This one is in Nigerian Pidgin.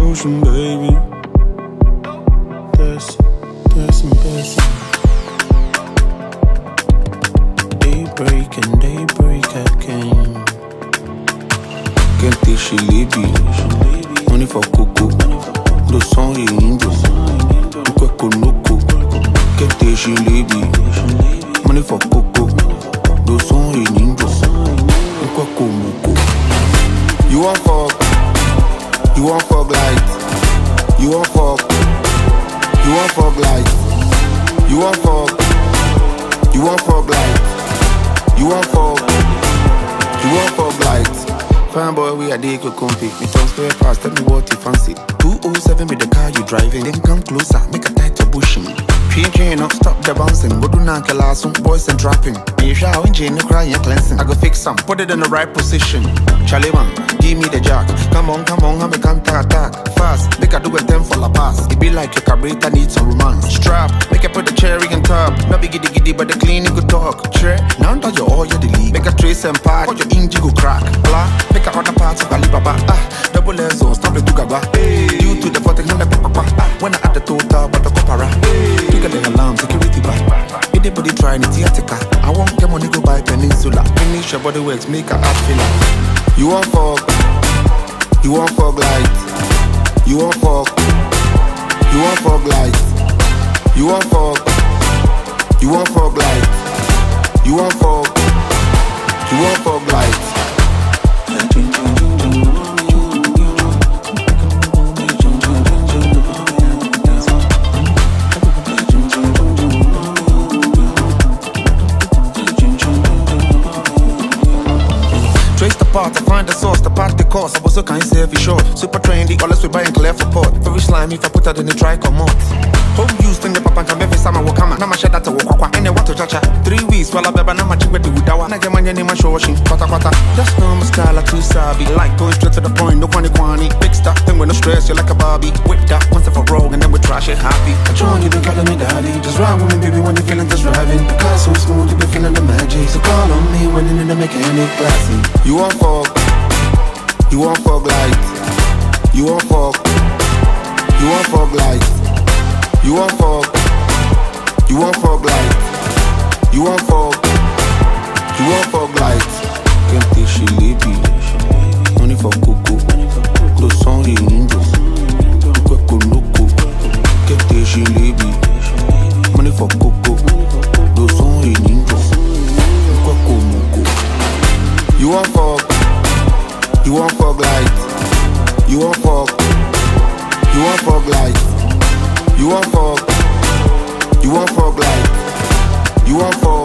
ocean, baby. That's daybreak again. Can't take she lady. Money for cocoa. The song is Indo. Kweko noko. Can't take she lady. Money for cocoa. The song is Indo. Kweko noko. You want fuck? You want fuck like? You want fuck? You want fuck like? You want fuck? You want fuck like? You want fuck? You want fuck like? Fine boy, we are there, compete. Me tongue spare pass, tell me what you fancy. 207 with the car you driving, then come closer, make a tighter bushing. Train up, stop the bouncing. Go do some boys and dropping. Me shower engine, no crying, cleansing. I go fix some, put it in the right position. Charlie man, give me the jack. Come on, I'm a counter attack. Fast, make I do a 10 for la pass. It be like your carburetor needs some romance. Strap, make I put the cherry on top. No be giddy, but the cleaning go talk. Tre, now that you're all you delete. Make a trace and part, or your engine go crack. Blah, make a other parts of Alibaba. Double S zone, stop it to Gaba. Due to the 40 when I add the total, but the copara. The alarm, security back. Anybody trying it, theatrical. I won't get money, go buy Peninsula. Finish your body works, make a art filler. You want fuck? You want fuck like? You want fuck? You want fuck like? You want fuck? You want fuck like? You want fuck? You want fuck like? To find the source, the part the cost. I was so kind of say short. Super trendy, always we buying clear for pot. Very slimy if I put that in the try come out. Home used in the papa and every summer walk come. Now my shed that to walk and what to chacha. 3 weeks while I beba now my chick with the Udawa. Now get my name and show washing. Quata. Just know my style, I too savvy. Like going straight to the point, no quani. Big stuff, then with no stress, you're like a Barbie. Whip that once for rogue and then we trash it happy. I join you, they calling me daddy. Just ride with me, baby, when you're feeling just driving. The car so smooth, you be feeling the magic. So call on me when you're in the mechanic classy. You want fuck? You want fuck like? You want fuck? You want fuck like? You want fuck? You want fuck like? You want fuck? You want fuck like? Can't take she lady. Money for cocoa. The song is Indo. Kweko noko. Can't take she lady. Money for cocoa. The song is Indo. Kweko noko. You want fuck? You want fuck like? You want fuck? You want fuck like? You want fuck? You want fuck like? You want fuck?